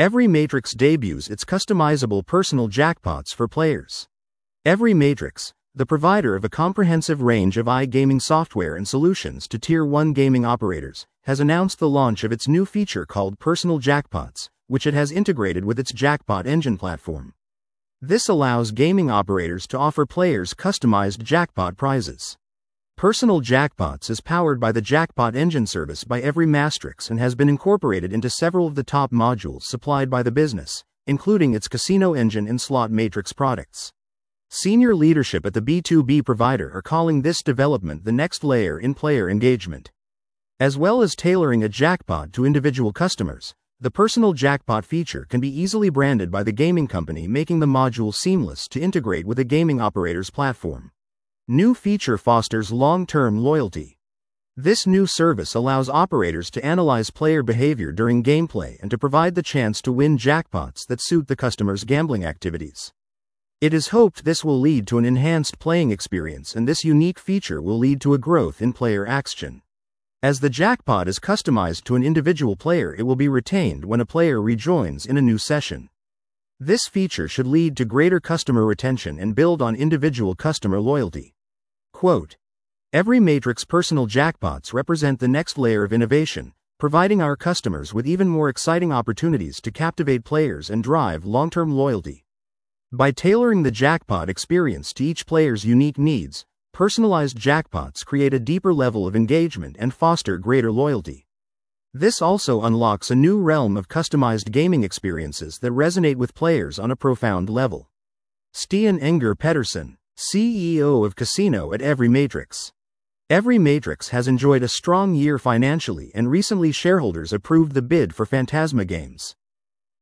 Every Matrix debuts its customizable personal jackpots for players. Every Matrix, the provider of a comprehensive range of iGaming software and solutions to Tier 1 gaming operators, has announced the launch of its new feature called Personal Jackpots, which it has integrated with its Jackpot Engine platform. This allows gaming operators to offer players customized jackpot prizes. Personal Jackpots is powered by the Jackpot Engine service by Every Matrix and has been incorporated into several of the top modules supplied by the business, including its Casino Engine and Slot Matrix products. Senior leadership at the B2B provider are calling this development the next layer in player engagement. As well as tailoring a jackpot to individual customers, the Personal Jackpot feature can be easily branded by the gaming company, making the module seamless to integrate with a gaming operator's platform. New feature fosters long-term loyalty. This new service allows operators to analyze player behavior during gameplay and to provide the chance to win jackpots that suit the customer's gambling activities. It is hoped this will lead to an enhanced playing experience, and this unique feature will lead to a growth in player action. As the jackpot is customized to an individual player, it will be retained when a player rejoins in a new session. This feature should lead to greater customer retention and build on individual customer loyalty. Quote, "Every Matrix personal jackpots represent the next layer of innovation, providing our customers with even more exciting opportunities to captivate players and drive long-term loyalty. By tailoring the jackpot experience to each player's unique needs, personalized jackpots create a deeper level of engagement and foster greater loyalty. This also unlocks a new realm of customized gaming experiences that resonate with players on a profound level." Stian Enger Pedersen, CEO of Casino at Every Matrix. Every Matrix has enjoyed a strong year financially, and recently shareholders approved the bid for Phantasma Games.